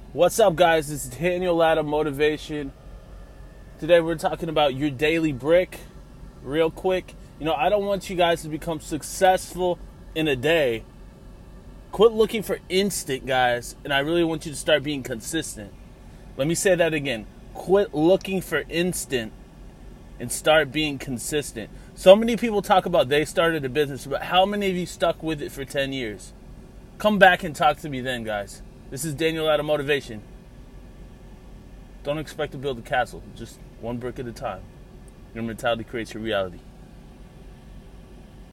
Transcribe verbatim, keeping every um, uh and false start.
What's up, guys? This is Daniel Latta Motivation. Today we're talking about your daily brick. Real quick, you know, I don't want you guys to become successful in a day. Quit looking for instant, guys, and I really want you to start being consistent. Let me say that again. Quit looking for instant and start being consistent. So many people talk about they started a business, but how many of you stuck with it for ten years? Come back and talk to me then, guys. This is Daniel Latta Motivation. Don't expect to build a castle, just one brick at a time. Your mentality creates your reality.